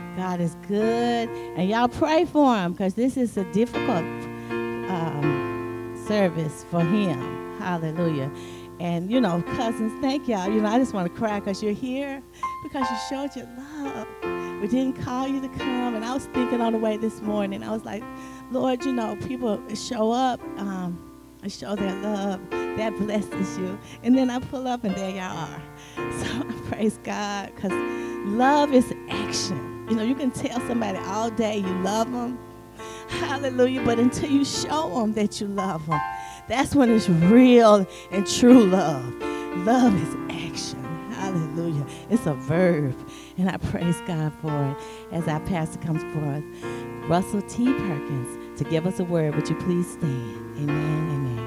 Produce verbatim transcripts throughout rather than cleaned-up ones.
God is good. And y'all pray for him because this is a difficult um, service for him. Hallelujah. And, you know, cousins, thank y'all. You know, I just want to cry because you're here, because you showed your love. We didn't call you to come. And I was thinking on the way this morning, I was like, Lord, you know, people show up um, and show their love. That blesses you. And then I pull up and there y'all are. So I praise God, because love is action. You know, you can tell somebody all day you love them. Hallelujah. But until you show them that you love them, that's when it's real and true love. Love is action. Hallelujah. It's a verb. And I praise God for it. As our pastor comes forth, Russell T. Perkins, to give us a word. Would you please stand? Amen. Amen.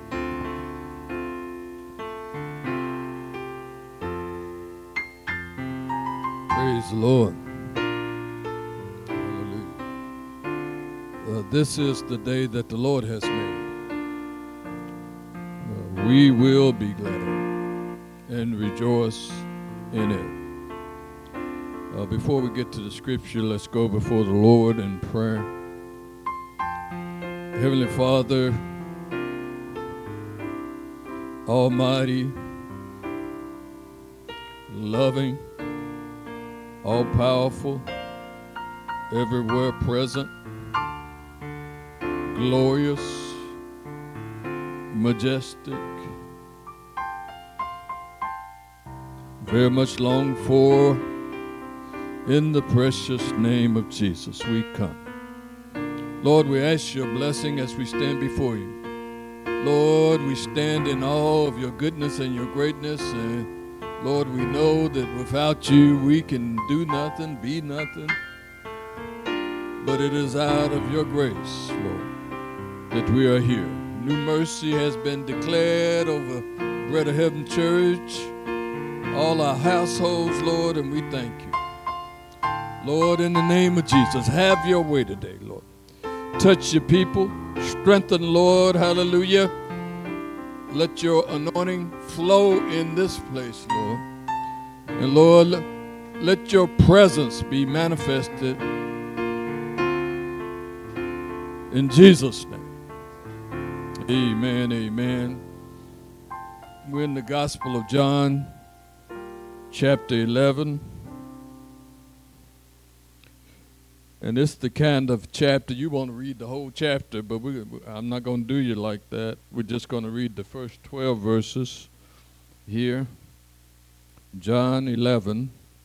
Praise the Lord. Hallelujah. Uh, this is the day that the Lord has made. Uh, we will be glad and rejoice in it. Uh, before we get to the scripture, let's go before the Lord in prayer. Heavenly Father, Almighty, loving, all-powerful, everywhere present, glorious, majestic, very much longed for, in the precious name of Jesus we come. Lord, we ask your blessing as we stand before you. Lord, we stand in awe of your goodness and your greatness, and Lord, we know that without you we can do nothing, be nothing, but it is out of your grace, Lord, that we are here. New mercy has been declared over Bread of Heaven Church, all our households, Lord, and we thank you. Lord, in the name of Jesus, have your way today, Lord. Touch your people, strengthen, Lord, hallelujah. Let your anointing flow in this place, Lord. And Lord, let your presence be manifested in Jesus' name. Amen, amen. We're in the Gospel of John, chapter eleven. And it's the kind of chapter, you want to read the whole chapter, but we, I'm not going to do you like that. We're just going to read the first twelve verses here. John eleven.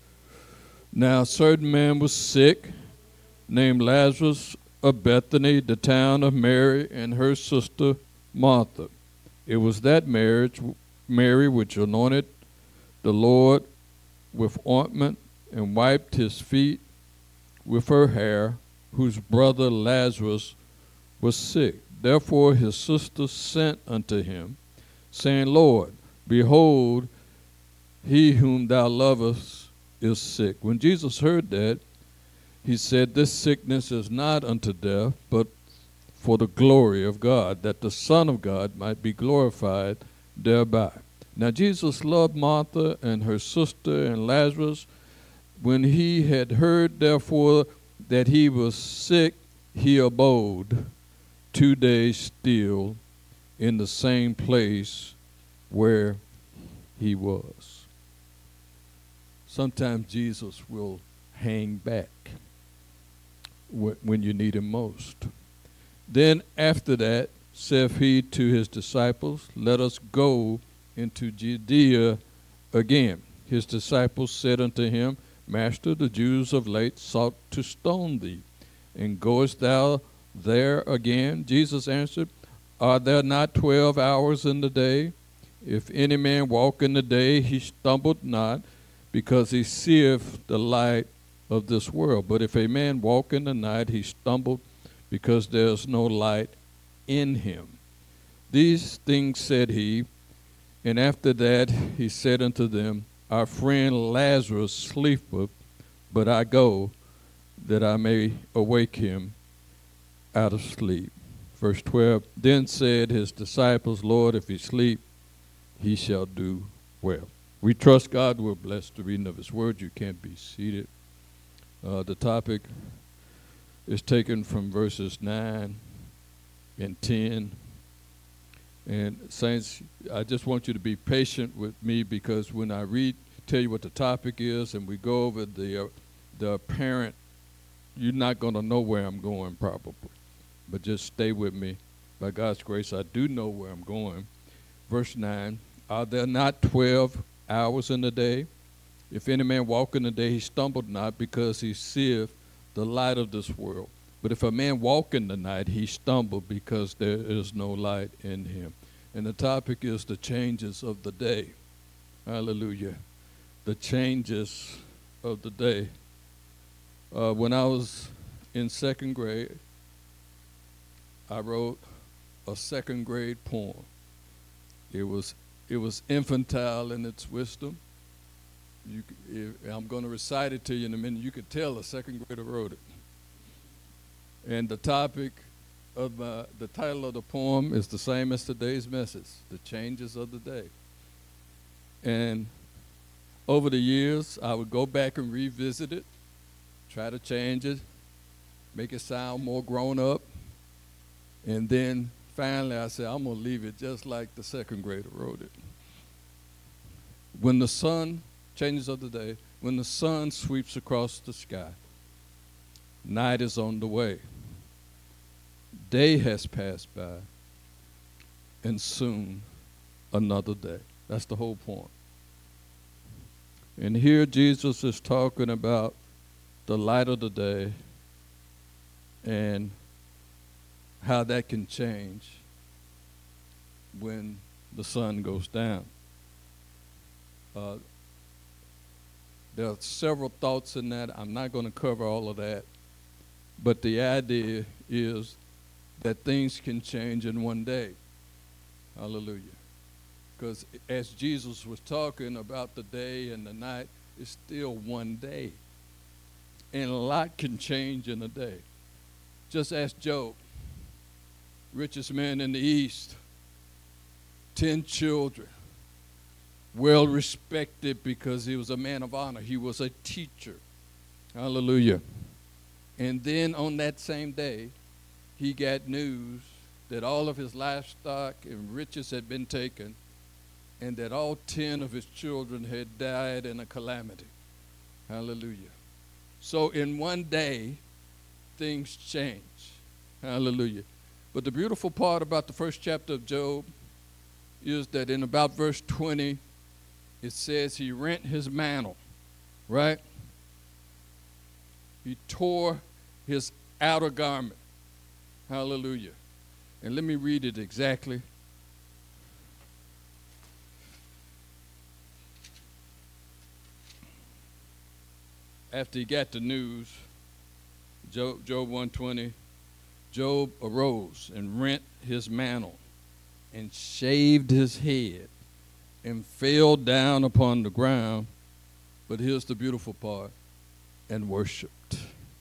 Now a certain man was sick, named Lazarus of Bethany, the town of Mary and her sister Martha. It was that marriage, Mary which anointed the Lord with ointment and wiped his feet with her hair, whose brother Lazarus was sick. Therefore his sister sent unto him, saying, Lord, behold, he whom thou lovest is sick. When Jesus heard that, he said, this sickness is not unto death, but for the glory of God, that the Son of God might be glorified thereby. Now Jesus loved Martha and her sister and Lazarus. When he had heard, therefore, that he was sick, he abode two days still in the same place where he was. Sometimes Jesus will hang back when you need him most. Then after that, saith he to his disciples, let us go into Judea again. His disciples said unto him, Master, the Jews of late sought to stone thee, and goest thou there again? Jesus answered, Are there not twelve hours in the day? If any man walk in the day, he stumbled not, because he seeth the light of this world. But if a man walk in the night, he stumbled, because there is no light in him. These things said he, and after that he said unto them, Our friend Lazarus sleepeth, but I go that I may awake him out of sleep. Verse twelve, then said his disciples, Lord, if he sleep, he shall do well. We trust God. We're blessed to reading of his word. You can't be seated. Uh, the topic is taken from verses nine and ten. And saints, I just want you to be patient with me, because when I read, tell you what the topic is, and we go over the uh, the apparent, you're not going to know where I'm going probably. But just stay with me. By God's grace, I do know where I'm going. Verse nine, are there not twelve hours in the day? If any man walk in the day, he stumbled not, because he seeth the light of this world. But if a man walk in the night, he stumbled, because there is no light in him. And the topic is the changes of the day. Hallelujah. The changes of the day. Uh, when I was in second grade, I wrote a second grade poem. It was it was infantile in its wisdom. You, if, I'm going to recite it to you in a minute. You could tell a second grader wrote it. And the topic of my, the title of the poem is the same as today's message, the changes of the day. And over the years, I would go back and revisit it, try to change it, make it sound more grown up. And then finally I said, I'm going to leave it just like the second grader wrote it. When the sun, changes of the day, when the sun sweeps across the sky, night is on the way. Day has passed by, and soon another day. That's the whole point. And here Jesus is talking about the light of the day and how that can change when the sun goes down. Uh, there are several thoughts in that. I'm not going to cover all of that. But the idea is that things can change in one day. Hallelujah. Because as Jesus was talking about the day and the night, it's still one day. And a lot can change in a day. Just ask Job, richest man in the East, ten children, well respected because he was a man of honor. He was a teacher. Hallelujah. And then on that same day, he got news that all of his livestock and riches had been taken, and that all ten of his children had died in a calamity. Hallelujah. So in one day, things change. Hallelujah. But the beautiful part about the first chapter of Job is that in about verse twenty, it says he rent his mantle, right? He tore his outer garment. Hallelujah. And let me read it exactly. After he got the news, Job, Job one twenty, Job arose and rent his mantle and shaved his head and fell down upon the ground. But here's the beautiful part, and worshiped.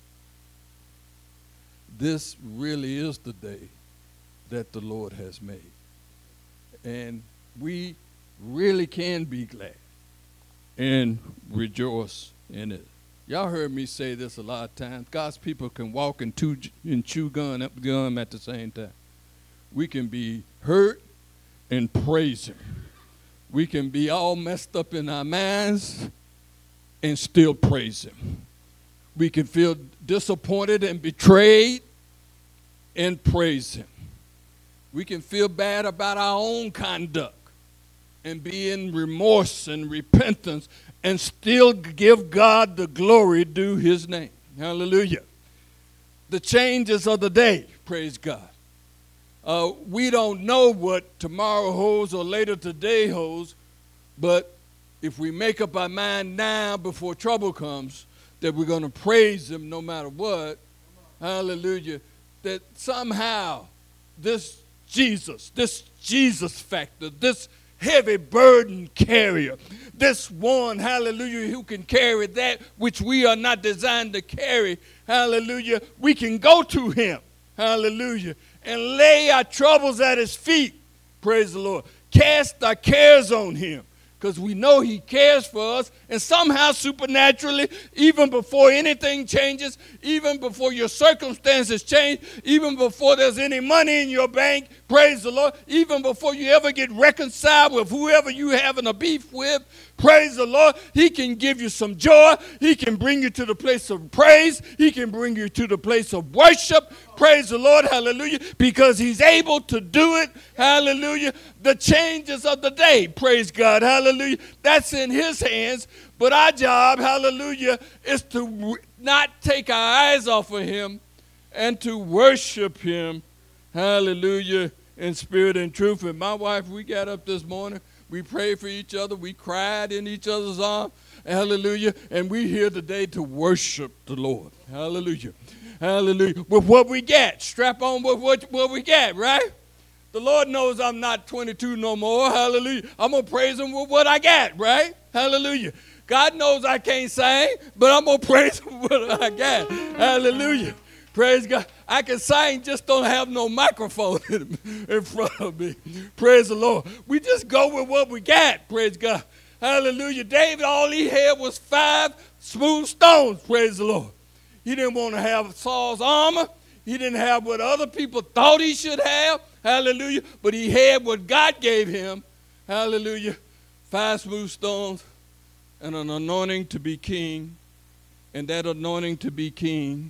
This really is the day that the Lord has made. And we really can be glad and rejoice in it. Y'all heard me say this a lot of times. God's people can walk and, chew, and chew gum, gum at the same time. We can be hurt and praise him. We can be all messed up in our minds and still praise him. We can feel disappointed and betrayed and praise him. We can feel bad about our own conduct and be in remorse and repentance and still give God the glory due his name. Hallelujah. The changes of the day, praise God. Uh, we don't know what tomorrow holds or later today holds, but if we make up our mind now before trouble comes that we're going to praise him no matter what, hallelujah, that somehow this Jesus, this Jesus factor, this heavy burden carrier, this one, hallelujah, who can carry that which we are not designed to carry, hallelujah, we can go to him, hallelujah, and lay our troubles at his feet, praise the Lord. Cast our cares on him, because we know he cares for us. And somehow, supernaturally, even before anything changes, even before your circumstances change, even before there's any money in your bank, praise the Lord, even before you ever get reconciled with whoever you having a beef with, praise the Lord, he can give you some joy. He can bring you to the place of praise. He can bring you to the place of worship. Praise the Lord, hallelujah, because he's able to do it, hallelujah. The changes of the day, praise God, hallelujah, that's in his hands. But our job, hallelujah, is to not take our eyes off of him and to worship him, hallelujah, in spirit and truth. And my wife, we got up this morning, we prayed for each other, we cried in each other's arms, hallelujah, and we're here today to worship the Lord, hallelujah. Hallelujah. With what we got. Strap on with what, what we got, right? The Lord knows I'm not twenty-two no more. Hallelujah. I'm going to praise him with what I got, right? Hallelujah. God knows I can't sing, but I'm going to praise him with what I got. Hallelujah. Praise God. I can sing, just don't have no microphone in front of me. Praise the Lord. We just go with what we got. Praise God. Hallelujah. David, all he had was five smooth stones. Praise the Lord. He didn't want to have Saul's armor. He didn't have what other people thought he should have. Hallelujah. But he had what God gave him. Hallelujah. Five smooth stones and an anointing to be king. And that anointing to be king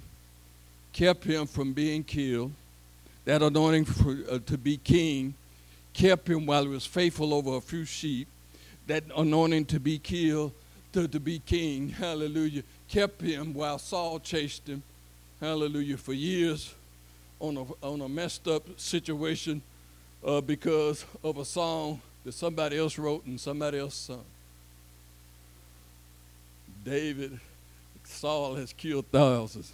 kept him from being killed. That anointing for, uh, to be king kept him while he was faithful over a few sheep. That anointing to be killed, to, to be king, hallelujah, kept him while Saul chased him, hallelujah, for years on a, on a messed up situation uh, because of a song that somebody else wrote and somebody else sung. David, Saul has killed thousands,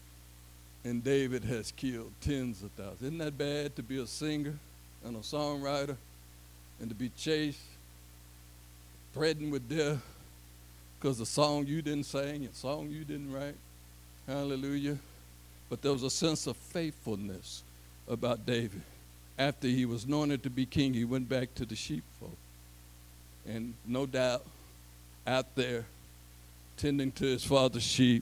and David has killed tens of thousands. Isn't that bad to be a singer and a songwriter and to be chased, threatened with death? Because the song you didn't sing, a song you didn't write, hallelujah. But there was a sense of faithfulness about David. After he was anointed to be king, he went back to the sheepfold. And no doubt, out there, tending to his father's sheep,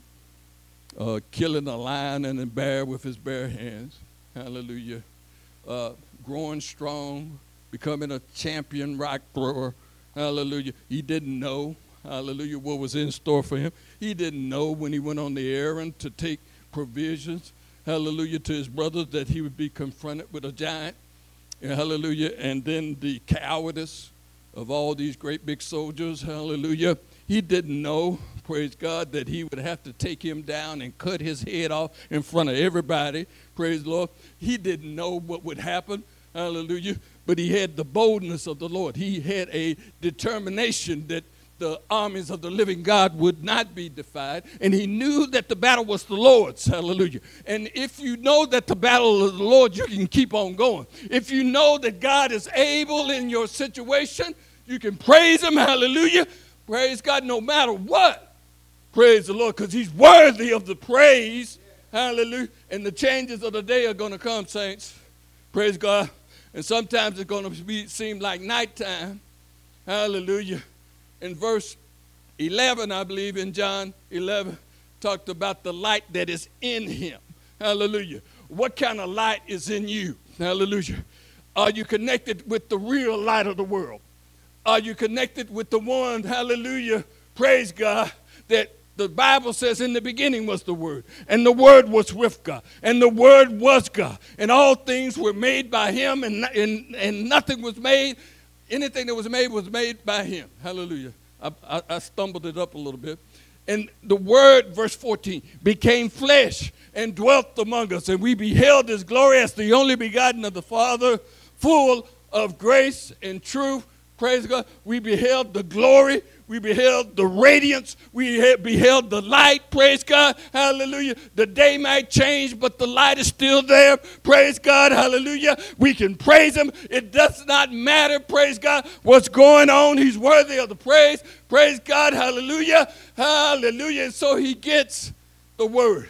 uh, killing a lion and a bear with his bare hands, hallelujah, uh, growing strong, becoming a champion rock thrower, hallelujah. He didn't know, hallelujah, what was in store for him. He didn't know when he went on the errand to take provisions, hallelujah, to his brothers that he would be confronted with a giant, hallelujah, and then the cowardice of all these great big soldiers, hallelujah. He didn't know, praise God, that he would have to take him down and cut his head off in front of everybody, praise the Lord. He didn't know what would happen, hallelujah, but he had the boldness of the Lord. He had a determination that the armies of the living God would not be defied. And he knew that the battle was the Lord's. Hallelujah. And if you know that the battle is the Lord, you can keep on going. If you know that God is able in your situation, you can praise him. Hallelujah. Praise God no matter what. Praise the Lord, because he's worthy of the praise. Hallelujah. And the changes of the day are going to come, saints. Praise God. And sometimes it's going to be, seem like nighttime. Hallelujah. In verse eleven, I believe, in John eleven, talked about the light that is in him. Hallelujah. What kind of light is in you? Hallelujah. Are you connected with the real light of the world? Are you connected with the one, hallelujah, praise God, that the Bible says in the beginning was the Word, and the Word was with God, and the Word was God, and all things were made by him, and, and, and nothing was made. Anything that was made was made by him. Hallelujah. I, I, I stumbled it up a little bit. And the Word, verse fourteen, became flesh and dwelt among us. And we beheld his glory as the only begotten of the Father, full of grace and truth. Praise God. We beheld the glory. We beheld the radiance. We beheld the light. Praise God. Hallelujah. The day might change, but the light is still there. Praise God. Hallelujah. We can praise him. It does not matter. Praise God. What's going on? He's worthy of the praise. Praise God. Hallelujah. Hallelujah. And so he gets the word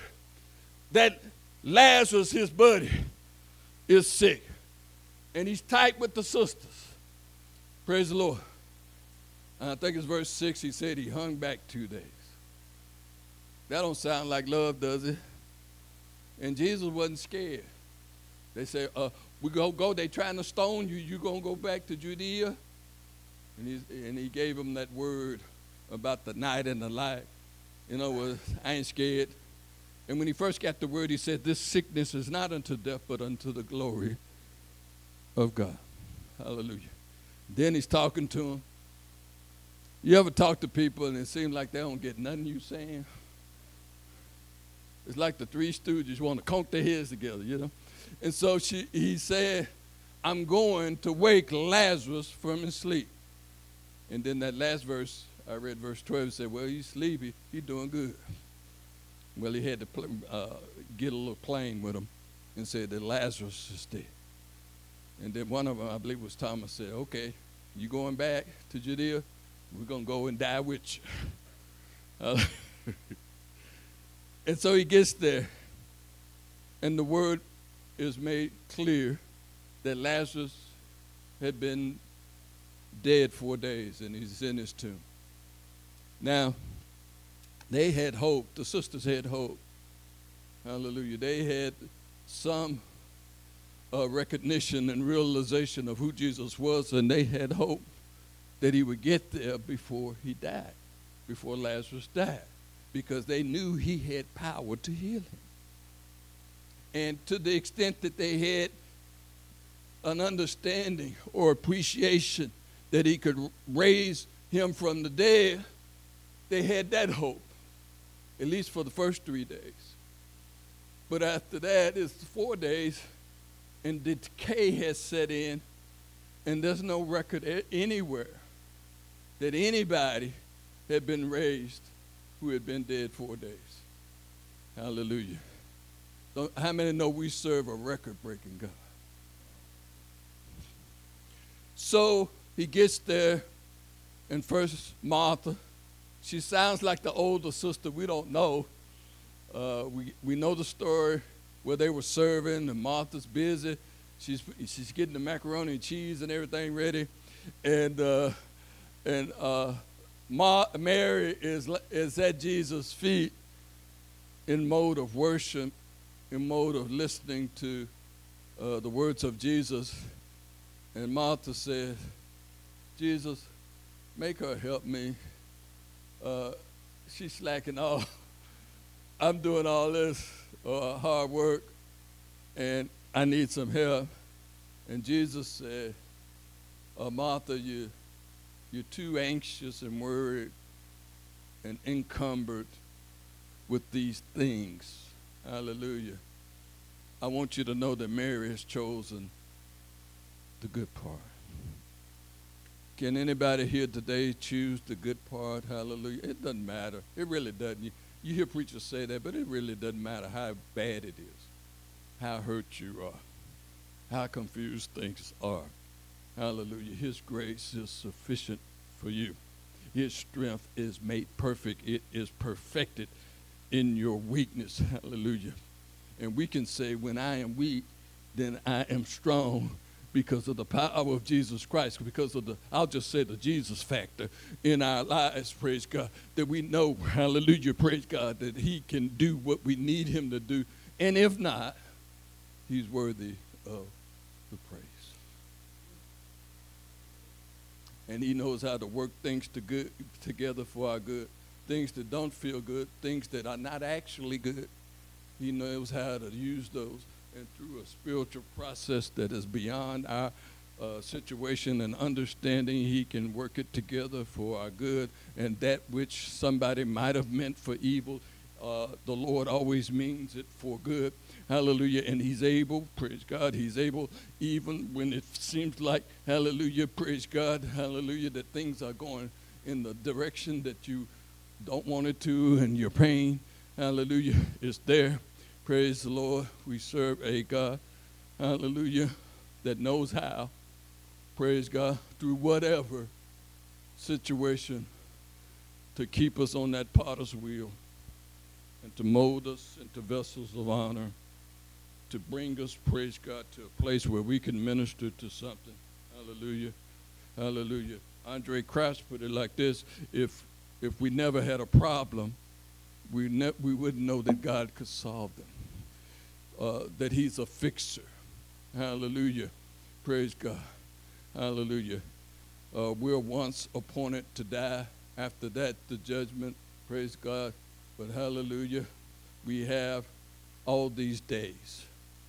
that Lazarus, his buddy, is sick. And he's tight with the sisters. Praise the Lord. I think it's verse six, he said he hung back two days. That don't sound like love, does it? And Jesus wasn't scared. They said, uh, we go, go, they trying to stone you, you going to go back to Judea? And, he's, and he gave them that word about the night and the light. You know, I ain't scared. And when he first got the word, he said, this sickness is not unto death, but unto the glory of God. Hallelujah. Then he's talking to them. You ever talk to people and it seems like they don't get nothing you saying? It's like the Three Stooges want to conk their heads together, you know. And so she, he said, I'm going to wake Lazarus from his sleep. And then that last verse, I read verse twelve, said, well, he's sleepy. He's doing good. Well, he had to pl- uh, get a little plane with him and said that Lazarus is dead. And then one of them, I believe it was Thomas, said, okay, you going back to Judea? We're going to go and die with you. Uh, and so he gets there, and the word is made clear that Lazarus had been dead four days, and he's in his tomb. Now, they had hope. The sisters had hope. Hallelujah. They had some uh, recognition and realization of who Jesus was, and they had hope that he would get there before he died, before Lazarus died, because they knew he had power to heal him. And to the extent that they had an understanding or appreciation that he could raise him from the dead, they had that hope, at least for the first three days. But after that, it's four days, and the decay has set in, and there's no record anywhere that anybody had been raised who had been dead four days. Hallelujah. So how many know we serve a record-breaking God? So he gets there, and first Martha, she sounds like the older sister. We don't know. Uh, we, we know the story where they were serving, and Martha's busy. She's, she's getting the macaroni and cheese and everything ready. And uh, and uh, Ma, Mary is, is at Jesus' feet in mode of worship, in mode of listening to uh, the words of Jesus. And Martha said, Jesus, make her help me. Uh, she's slacking off. I'm doing all this uh, hard work, and I need some help. And Jesus said, uh, Martha, you, you're too anxious and worried and encumbered with these things. Hallelujah. I want you to know that Mary has chosen the good part. Can anybody here today choose the good part? Hallelujah. It doesn't matter. It really doesn't. You, you hear preachers say that, but it really doesn't matter how bad it is, how hurt you are, how confused things are. Hallelujah. His grace is sufficient for you. His strength is made perfect. It is perfected in your weakness. Hallelujah. And we can say, when I am weak, then I am strong, because of the power of Jesus Christ, because of the, I'll just say the Jesus factor in our lives, praise God, that we know, hallelujah, praise God, that he can do what we need him to do. And if not, he's worthy of the praise. And he knows how to work things to good, together for our good, things that don't feel good, things that are not actually good. He knows how to use those. And through a spiritual process that is beyond our uh, situation and understanding, he can work it together for our good. And that which somebody might have meant for evil, uh, the Lord always means it for good. Hallelujah. And he's able, praise God, he's able, even when it seems like, hallelujah, praise God, hallelujah, that things are going in the direction that you don't want it to, and your pain, hallelujah, is there. Praise the Lord. We serve a God, hallelujah, that knows how, praise God, through whatever situation, to keep us on that potter's wheel and to mold us into vessels of honor, to bring us, praise God, to a place where we can minister to something. Hallelujah. Hallelujah. Andre Crouch put it like this: if if we never had a problem, we ne- we wouldn't know that God could solve them. Uh, that He's a fixer. Hallelujah. Praise God. Hallelujah. Uh, we're once appointed to die. After that, the judgment. Praise God. But hallelujah, we have all these days.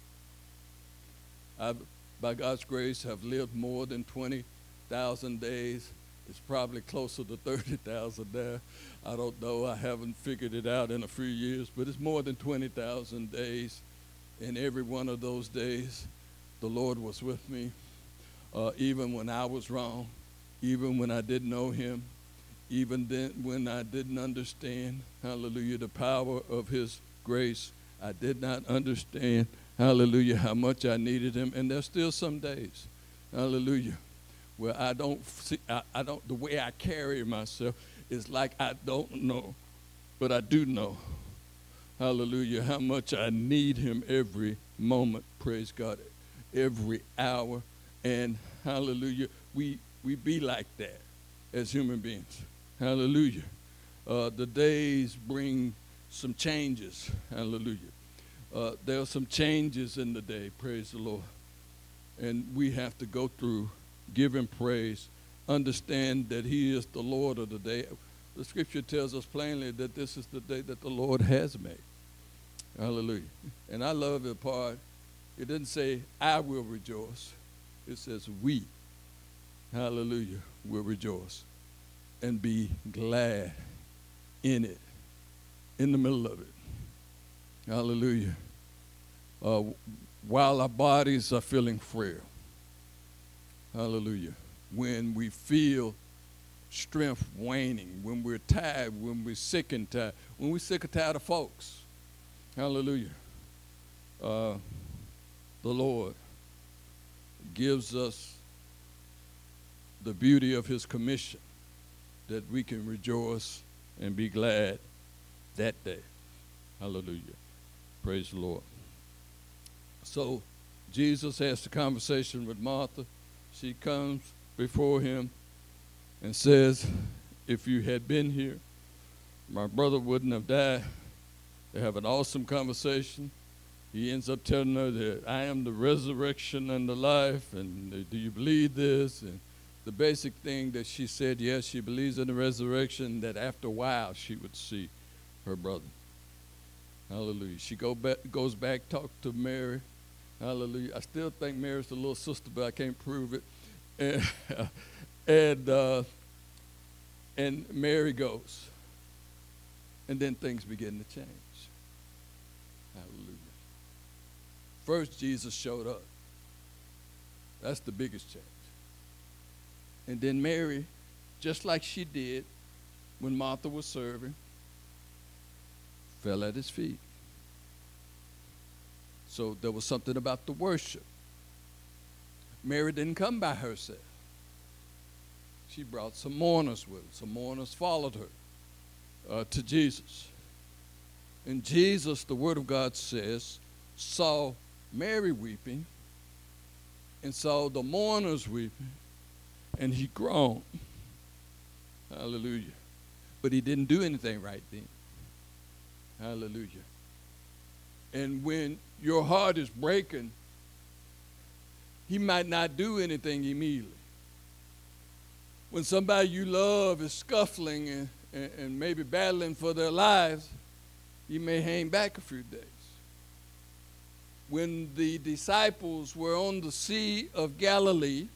I've, by God's grace, have lived more than twenty thousand days. It's probably closer to thirty thousand now. I don't know. I haven't figured it out in a few years, but it's more than twenty thousand days. In every one of those days, the Lord was with me, uh, even when I was wrong, even when I didn't know Him, even then when I didn't understand, hallelujah, the power of His grace. I did not understand, hallelujah, how much I needed Him. And there's still some days, hallelujah, where I don't see, I, I don't, the way I carry myself is like I don't know, but I do know, hallelujah, how much I need Him every moment, praise God, every hour. And hallelujah, we, we be like that as human beings. Hallelujah. Uh, the days bring some changes. Hallelujah. Uh, there are some changes in the day. Praise the Lord. And we have to go through, give Him praise, understand that He is the Lord of the day. The scripture tells us plainly that this is the day that the Lord has made. Hallelujah. And I love the part. It didn't say, I will rejoice. It says, we, hallelujah, will rejoice and be glad in it, in the middle of it. Hallelujah. Uh, while our bodies are feeling frail. Hallelujah. When we feel strength waning, when we're tired, when we're sick and tired, when we're sick and tired of folks. Hallelujah. Uh, the Lord gives us the beauty of His commission, that we can rejoice and be glad that day. Hallelujah. Praise the Lord. So Jesus has the conversation with Martha. She comes before Him and says, if you had been here, my brother wouldn't have died. They have an awesome conversation. He ends up telling her that I am the resurrection and the life, and do you believe this? And the basic thing that she said, yes, she believes in the resurrection, that after a while she would see her brother. Hallelujah. She go back, goes back, talk to Mary. Hallelujah. I still think Mary's the little sister, but I can't prove it. And, and, uh, and Mary goes. And then things begin to change. Hallelujah. First, Jesus showed up. That's the biggest change. And then Mary, just like she did when Martha was serving, fell at His feet. So there was something about the worship. Mary didn't come by herself. She brought some mourners with her. Some mourners followed her uh, to Jesus. And Jesus, the Word of God says, saw Mary weeping and saw the mourners weeping, and He groaned. Hallelujah. But He didn't do anything right then. Hallelujah. And when your heart is breaking, He might not do anything immediately. When somebody you love is scuffling and, and, and maybe battling for their lives, He may hang back a few days. When the disciples were on the Sea of Galilee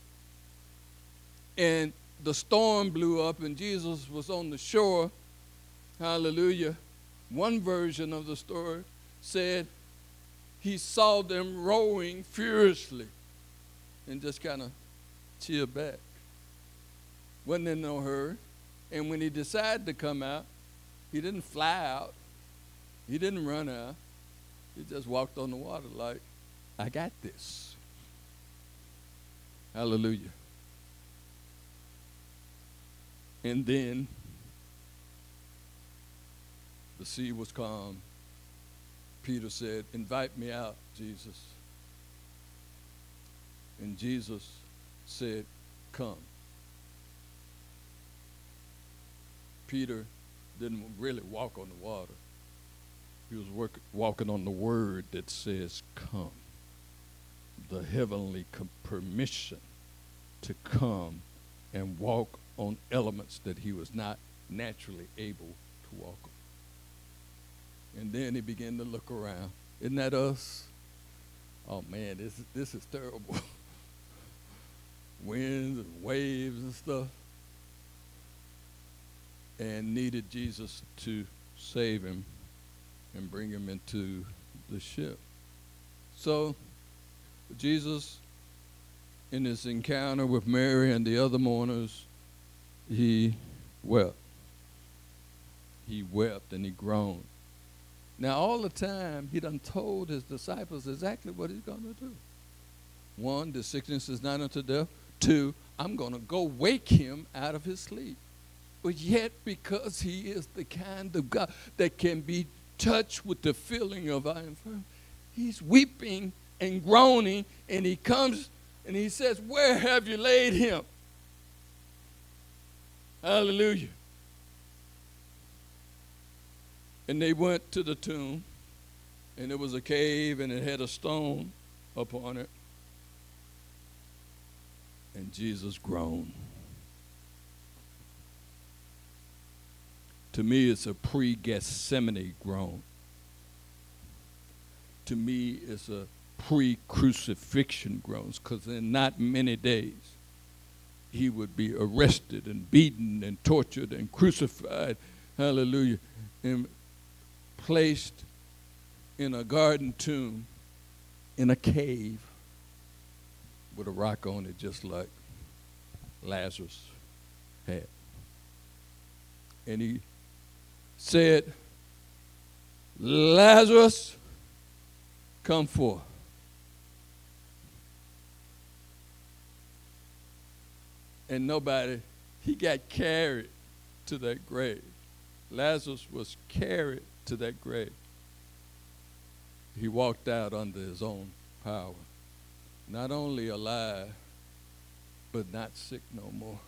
and the storm blew up and Jesus was on the shore, hallelujah, one version of the story said He saw them rowing furiously and just kind of chilled back. Wasn't in no hurry. And when He decided to come out, He didn't fly out. He didn't run out. He just walked on the water like, I got this. Hallelujah. And then the sea was calm. Peter said, invite me out, Jesus. And Jesus said, come. Peter didn't really walk on the water. He was work, walking on the word that says, come. The heavenly com- permission to come and walk on elements that he was not naturally able to walk on. And then he began to look around. Isn't that us? Oh man, this is, this is terrible. Winds and waves and stuff. And needed Jesus to save him and bring him into the ship. So Jesus, in his encounter with Mary and the other mourners, he wept. He wept and he groaned. Now all the time, he done told his disciples exactly what he's going to do. One, the sickness is not unto death. Two, I'm going to go wake him out of his sleep. But yet, because he is the kind of God that can be touched with the feeling of our infirmity, he's weeping and groaning, and he comes and he says, where have you laid him? Hallelujah. And they went to the tomb, and there was a cave, and it had a stone upon it. And Jesus groaned. To me, it's a pre-Gethsemane groan. To me, it's a pre-crucifixion groans, because in not many days, he would be arrested and beaten and tortured and crucified, hallelujah, and placed in a garden tomb in a cave with a rock on it, just like Lazarus had. And he said, Lazarus, come forth. And nobody, he got carried to that grave. Lazarus was carried to that grave. He walked out under his own power. Not only alive, but not sick no more.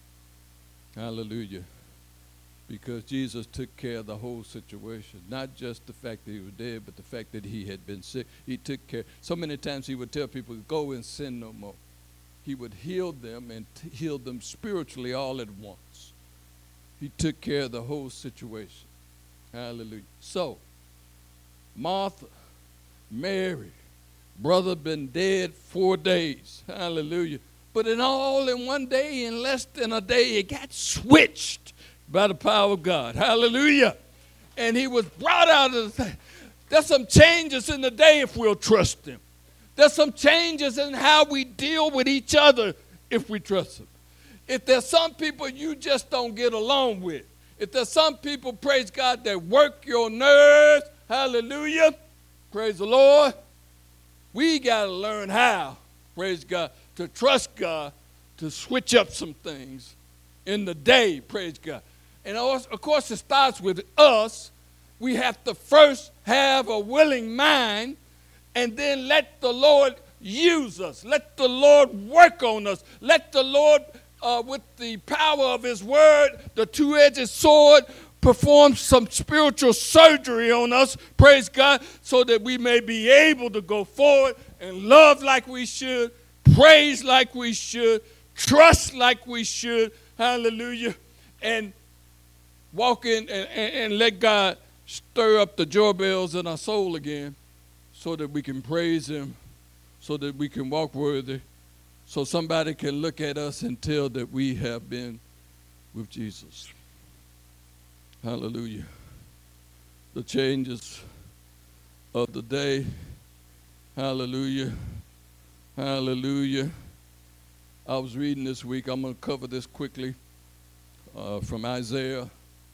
Hallelujah. Because Jesus took care of the whole situation. Not just the fact that he was dead, but the fact that he had been sick. He took care. So many times he would tell people, go and sin no more. He would heal them and t- heal them spiritually all at once. He took care of the whole situation. Hallelujah. So, Martha, Mary, brother been dead four days. Hallelujah. But in all in one day, in less than a day, it got switched by the power of God. Hallelujah. And he was brought out of the thing. There's some changes in the day if we'll trust him. There's some changes in how we deal with each other if we trust him. If there's some people you just don't get along with, if there's some people, praise God, that work your nerves, hallelujah, praise the Lord, we got to learn how, praise God, to trust God, to switch up some things in the day, praise God. And of course, it starts with us. We have to first have a willing mind, and then let the Lord use us. Let the Lord work on us. Let the Lord, uh, with the power of his word, the two-edged sword, perform some spiritual surgery on us, praise God, so that we may be able to go forward and love like we should, praise like we should, trust like we should, hallelujah, and walk in and, and, and let God stir up the joy bells in our soul again, so that we can praise him, so that we can walk worthy, so somebody can look at us and tell that we have been with Jesus. Hallelujah. The changes of the day. Hallelujah. Hallelujah. I was reading this week. I'm going to cover this quickly uh, from Isaiah.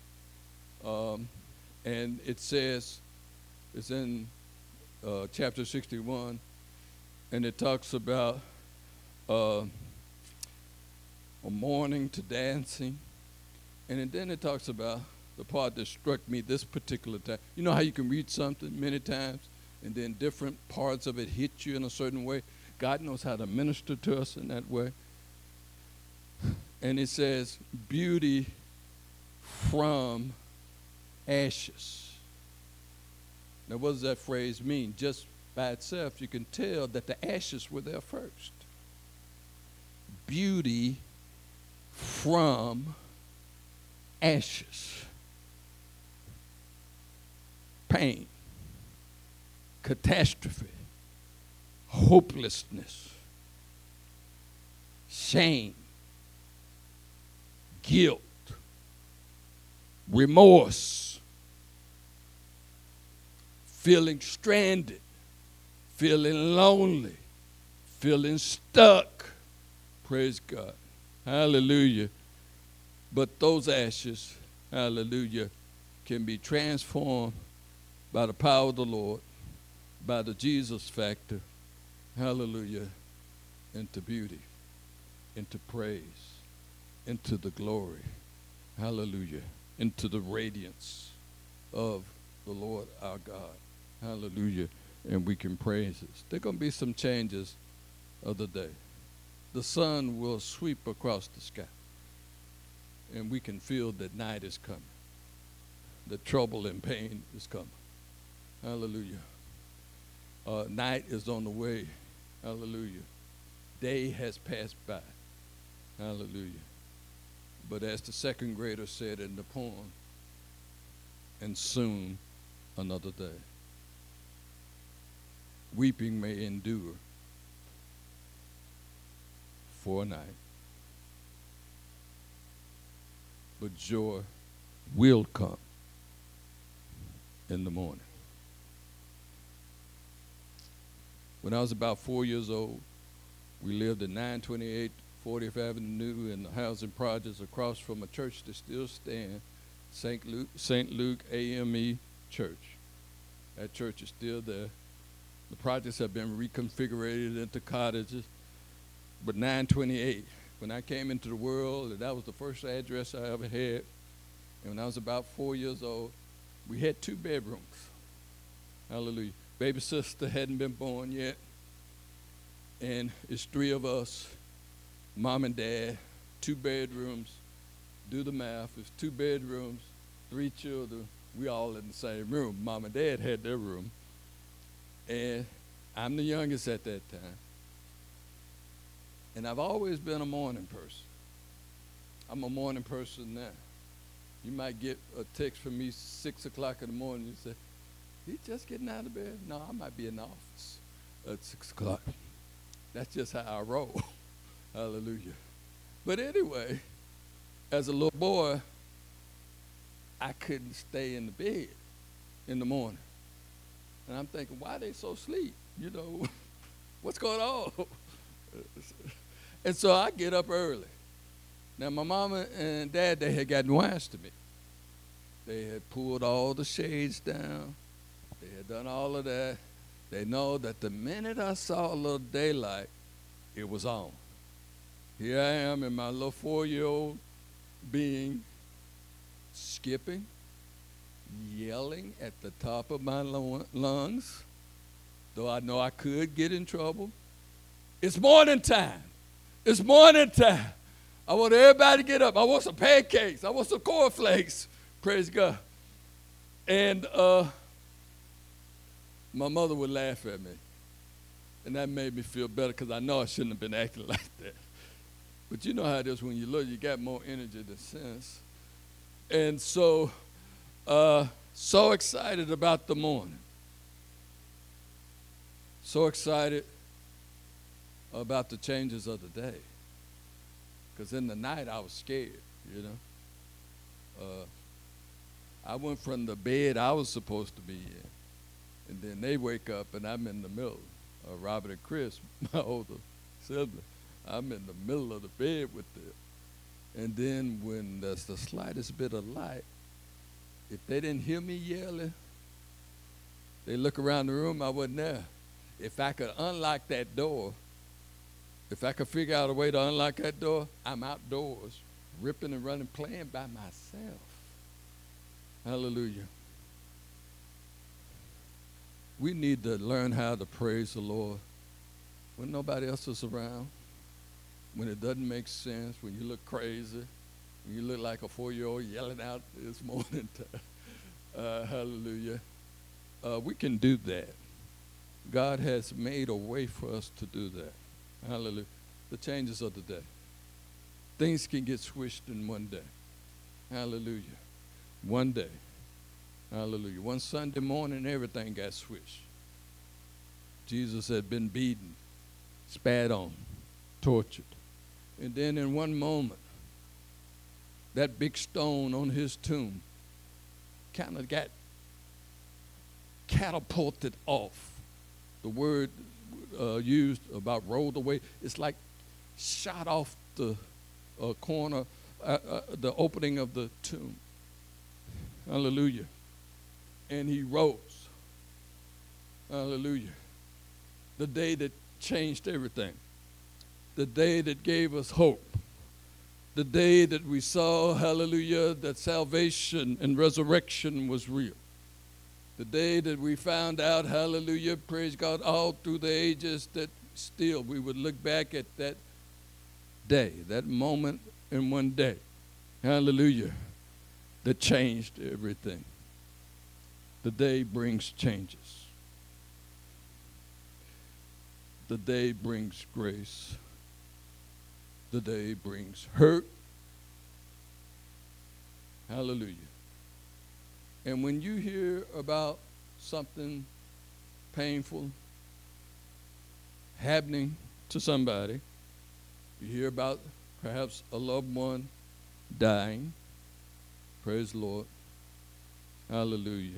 Um, and it says, it's in Uh, chapter sixty-one, and it talks about uh, a mourning to dancing, and then it talks about the part that struck me this particular time. You know how you can read something many times, and then different parts of it hit you in a certain way? God knows how to minister to us in that way. And it says, beauty from ashes. Now, what does that phrase mean? Just by itself, you can tell that the ashes were there first. Beauty from ashes. Pain, catastrophe, hopelessness, shame, guilt, remorse, feeling stranded, feeling lonely, feeling stuck. Praise God. Hallelujah. But those ashes, hallelujah, can be transformed by the power of the Lord, by the Jesus factor, hallelujah, into beauty, into praise, into the glory, hallelujah, into the radiance of the Lord our God, hallelujah, and we can praise it. There are going to be some changes of the day. The sun will sweep across the sky, and we can feel that night is coming. The trouble and pain is coming. Hallelujah. Uh, night is on the way. Hallelujah. Day has passed by. Hallelujah. But as the second grader said in the poem, and soon another day. Weeping may endure for a night, but joy will come in the morning. When I was about four years old, we lived at nine twenty-eight fortieth Avenue in the housing projects across from a church that still stands, Saint Luke, Saint Luke A M E Church. That church is still there. The projects have been reconfigured into cottages. But nine twenty-eight, when I came into the world, that was the first address I ever had. And when I was about four years old, we had two bedrooms. Hallelujah. Baby sister hadn't been born yet. And it's three of us, mom and dad, two bedrooms. Do the math. It's two bedrooms, three children. We all in the same room. Mom and dad had their room. And I'm the youngest at that time. And I've always been a morning person. I'm a morning person now. You might get a text from me six o'clock in the morning. You say, "He just getting out of bed?" No, I might be in the office at six o'clock. That's just how I roll. Hallelujah. But anyway, as a little boy, I couldn't stay in the bed in the morning. And I'm thinking, why are they so asleep? You know, what's going on? And so I get up early. Now, my mama and dad, they had gotten wise to me. They had pulled all the shades down. They had done all of that. They know that the minute I saw a little daylight, it was on. Here I am in my little four-year-old being, skipping, yelling at the top of my lungs, though I know I could get in trouble. It's morning time. It's morning time. I want everybody to get up. I want some pancakes. I want some cornflakes. Praise God. And uh, my mother would laugh at me. And that made me feel better because I know I shouldn't have been acting like that. But you know how it is when you're little, you got more energy than sense. And so, uh, so excited about the morning. So excited about the changes of the day. Because in the night, I was scared, you know. Uh, I went from the bed I was supposed to be in, and then they wake up, and I'm in the middle. Uh, Robert and Chris, my older sibling, I'm in the middle of the bed with them. And then when there's the slightest bit of light, if they didn't hear me yelling, they look around the room, I wasn't there. If I could unlock that door, if I could figure out a way to unlock that door, I'm outdoors, ripping and running, playing by myself. Hallelujah. We need to learn how to praise the Lord when nobody else is around, when it doesn't make sense, when you look crazy. You look like a four-year-old yelling out this morning. uh, hallelujah. Uh, we can do that. God has made a way for us to do that. Hallelujah. The changes of the day. Things can get switched in one day. Hallelujah. One day. Hallelujah. One Sunday morning, everything got switched. Jesus had been beaten, spat on, tortured. And then in one moment, that big stone on his tomb kind of got catapulted off. The word uh, used about rolled away, it's like shot off the uh, corner, uh, uh, the opening of the tomb. Hallelujah. And he rose. Hallelujah. The day that changed everything. The day that gave us hope. The day that we saw, hallelujah, that salvation and resurrection was real. The day that we found out, hallelujah, praise God, all through the ages, that still we would look back at that day, that moment in one day, hallelujah, that changed everything. The day brings changes. The day brings grace. The day brings hurt. Hallelujah. And when you hear about something painful happening to somebody, you hear about perhaps a loved one dying, praise the Lord, hallelujah.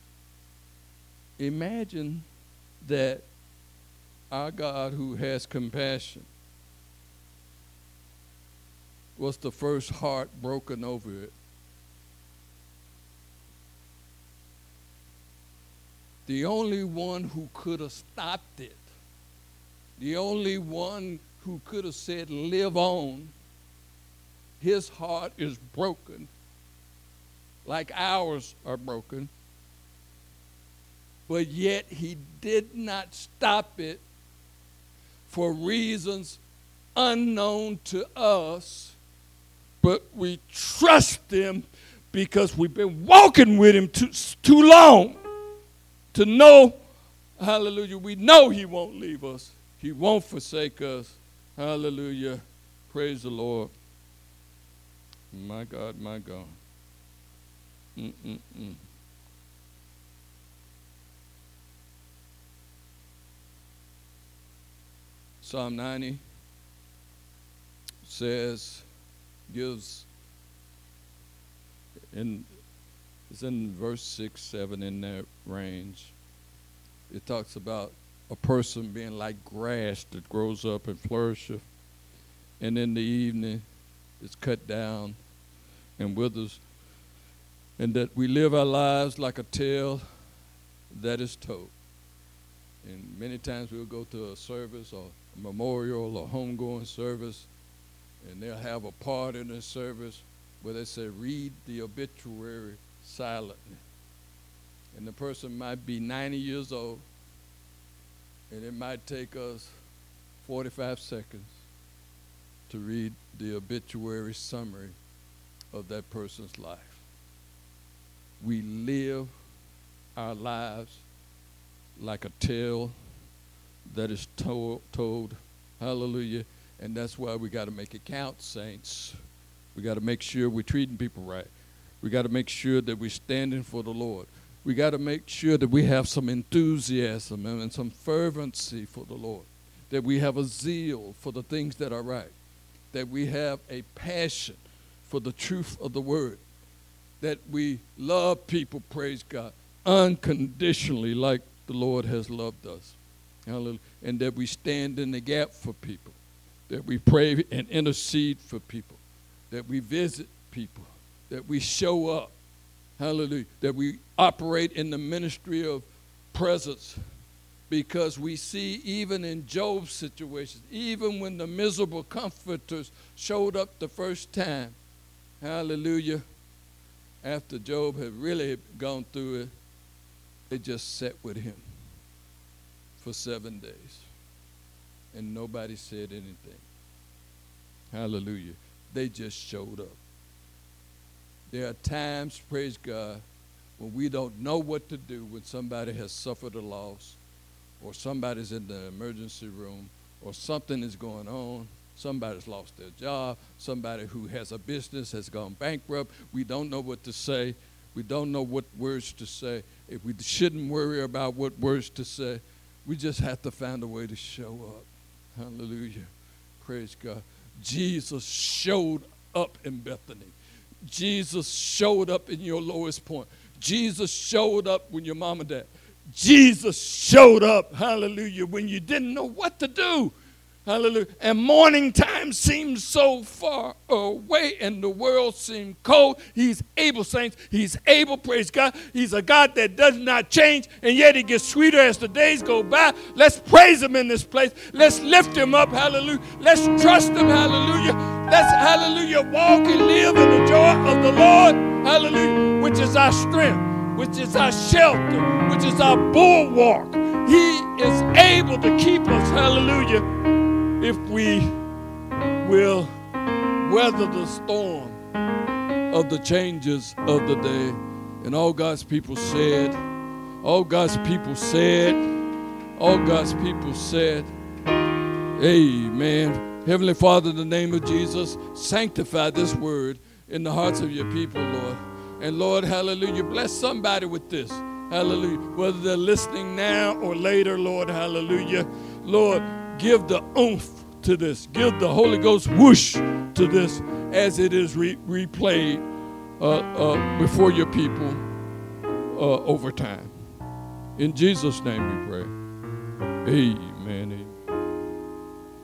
Imagine that our God, who has compassion, was the first heart broken over it. The only one who could have stopped it, the only one who could have said, live on, his heart is broken like ours are broken. But yet he did not stop it for reasons unknown to us, but we trust him because we've been walking with him too, too long to know, hallelujah, we know he won't leave us. He won't forsake us. Hallelujah. Praise the Lord. My God, my God. Mm-mm-mm. Psalm ninety says, gives, in, it's in verse six, seven, in that range. It talks about a person being like grass that grows up and flourishes, and in the evening it's cut down and withers, and that we live our lives like a tale that is told. And many times we'll go to a service or a memorial or homegoing service, and they'll have a part in the service where they say, read the obituary silently. And the person might be ninety years old, and it might take us forty-five seconds to read the obituary summary of that person's life. We live our lives like a tale that is told, told. Hallelujah. And that's why we got to make it count, saints. We got to make sure we're treating people right. We got to make sure that we're standing for the Lord. We got to make sure that we have some enthusiasm and some fervency for the Lord, that we have a zeal for the things that are right, that we have a passion for the truth of the word, that we love people, praise God, unconditionally like the Lord has loved us. Hallelujah. And that we stand in the gap for people, that we pray and intercede for people, that we visit people, that we show up. Hallelujah. That we operate in the ministry of presence, because we see even in Job's situation, even when the miserable comforters showed up the first time, hallelujah, after Job had really gone through it, they just sat with him for seven days. And nobody said anything. Hallelujah. They just showed up. There are times, praise God, when we don't know what to do when somebody has suffered a loss, or somebody's in the emergency room, or something is going on. Somebody's lost their job. Somebody who has a business has gone bankrupt. We don't know what to say. We don't know what words to say. If we shouldn't worry about what words to say, we just have to find a way to show up. Hallelujah. Praise God. Jesus showed up in Bethany. Jesus showed up in your lowest point. Jesus showed up when your mom and dad. Jesus showed up, hallelujah, when you didn't know what to do. Hallelujah. And morning time seemed so far away and the world seemed cold. He's able, saints. He's able, praise God. He's a God that does not change, and yet he gets sweeter as the days go by. Let's praise him in this place. Let's lift him up, hallelujah. Let's trust him, hallelujah. Let's, hallelujah, walk and live in the joy of the Lord, hallelujah, which is our strength, which is our shelter, which is our bulwark. He is able to keep us, hallelujah, if we will weather the storm of the changes of the day. And all God's people said, all God's people said, all God's people said, amen. Heavenly Father, in the name of Jesus, sanctify this word in the hearts of your people, Lord. And Lord, hallelujah, bless somebody with this. Hallelujah. Whether they're listening now or later, Lord, hallelujah. Lord, give the oomph to this. Give the Holy Ghost whoosh to this as it is re- replayed uh, uh, before your people uh, over time. In Jesus' name we pray. Amen. Amen.